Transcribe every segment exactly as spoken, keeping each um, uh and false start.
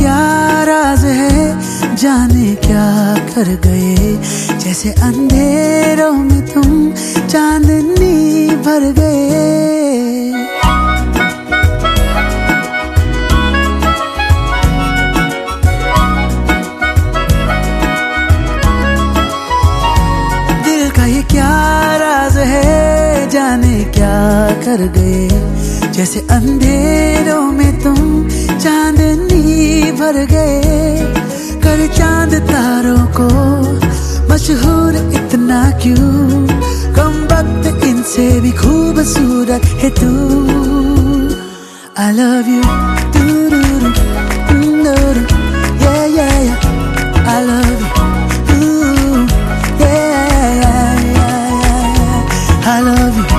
क्या राज है, जाने क्या कर गए, जैसे अंधेरों में तुम चांदनी भर गए। दिल का ये क्या राज है, जाने क्या कर गए, जैसे अंधेरों में तुम चांदनी भर गए। कर चांद तारों को मशहूर इतना क्यों, कम वक्त इनसे भी खूबसूरत है तू। I love you, do-do-do, do-do-do, yeah yeah yeah, I love you, ooh, yeah yeah yeah yeah, I love you.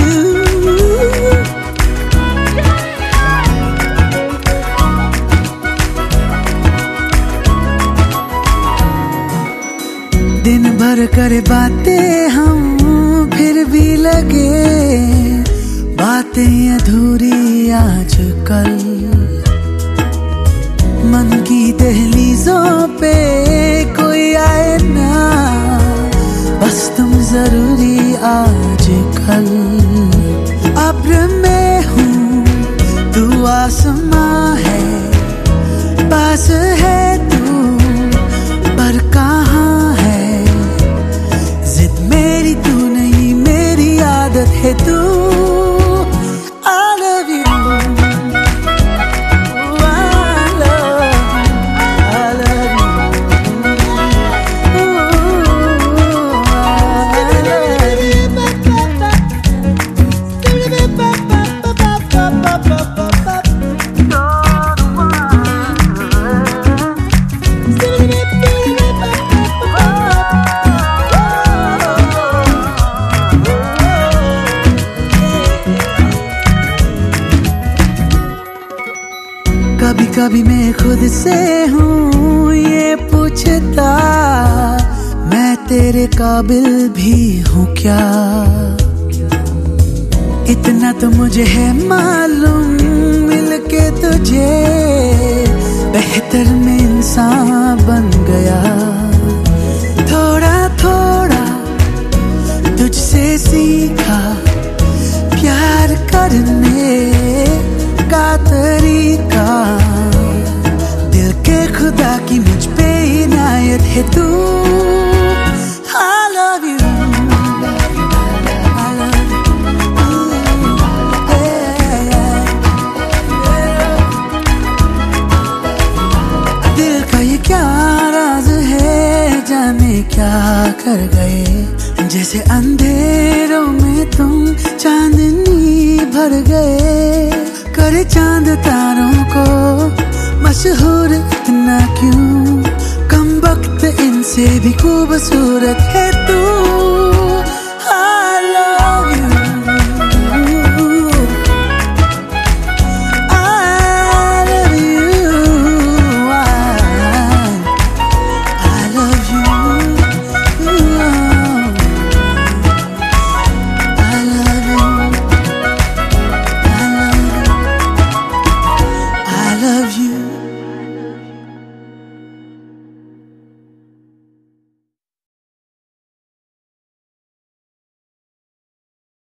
दिन भर करे बातें हम, फिर भी लगे बातें अधूरी आजकल। मन की दहलीजों पे कोई आए ना, बस तुम जरूरी आजकल। अब्र में हूँ तू आसमां है, पास है तू पर कहाँ है तू। I love you, ooh, I love you, I love you, ooh, I love you. कभी कभी मैं खुद से हूँ ये पूछता, मैं तेरे काबिल भी हूँ क्या। इतना तो मुझे है मालूम, मिलके तुझे बेहतर मैं इंसान बन गया। थोड़ा थोड़ा तुझसे सीखा प्यार करने का तरीका, दिल के खुदा की मुझ पे इनायत है तू। I love you, I love you, ooh, yeah, yeah, yeah। दिल का ये क्या राज है, जाने क्या कर गए, जैसे अंधेरों में तुम चांदनी भर गए। कर चांद तारों को मशहूर इतना क्यों, कम वक्त इनसे भी खूबसूरत है तू।